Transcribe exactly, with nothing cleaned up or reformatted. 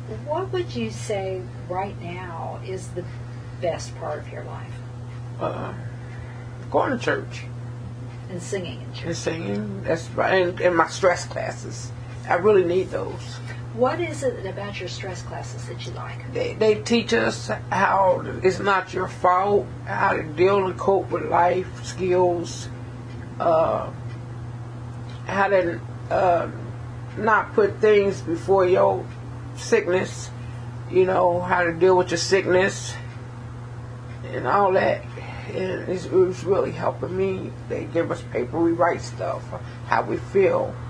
What would you say right now is the best part of your life? Uh, going to church. And singing in church. And singing, that's right. And, and my stress classes. I really need those. What is it about your stress classes that you like? They, they teach us how it's not your fault, how to deal and cope with life skills, uh, how to uh, not put things before your sickness, you know, how to deal with your sickness and all that. And it's, it was really helping me. They give us paper, we write stuff, how we feel.